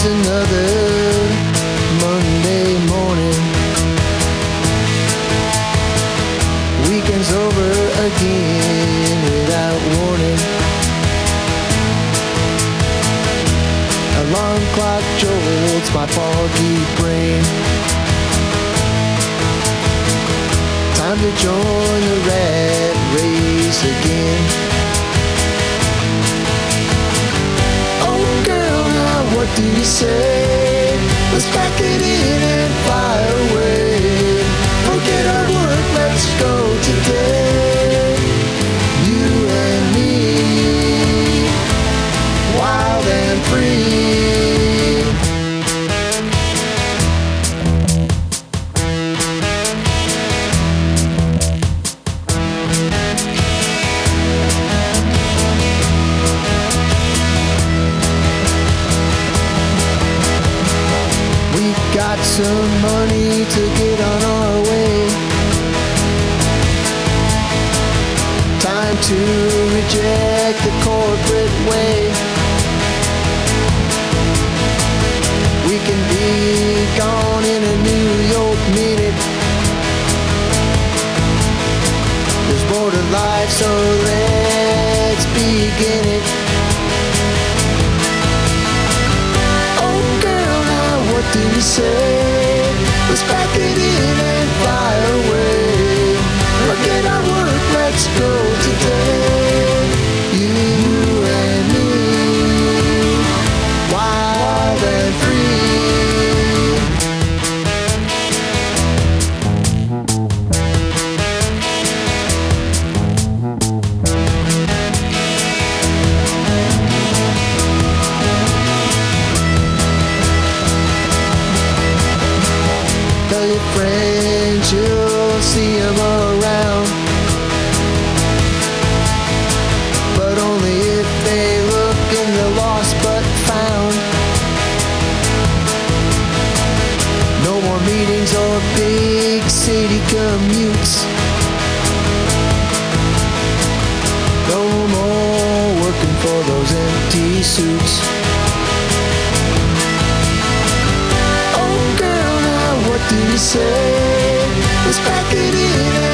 Here's another Monday morning. Weekend's over again without warning. Alarm clock jolts my foggy brain. Time to join the rat race again. Oh girl, now what do you say? Let's pack it in and fly away. Forget our work, let's go today. You and me, wild and free. Got some money to get on our way. Time to reject the corporate way. We can be gone in a New York minute. There's more to life, so let's begin it. What do you say? Let's pack it in and fly away. Forget our work, let's go today. You and me, wild and free. Tell your friends you'll see them around, but only if they look in the lost but found. No more meetings or big city commutes. No more working for those empty suits. What do you say? Let's pack it in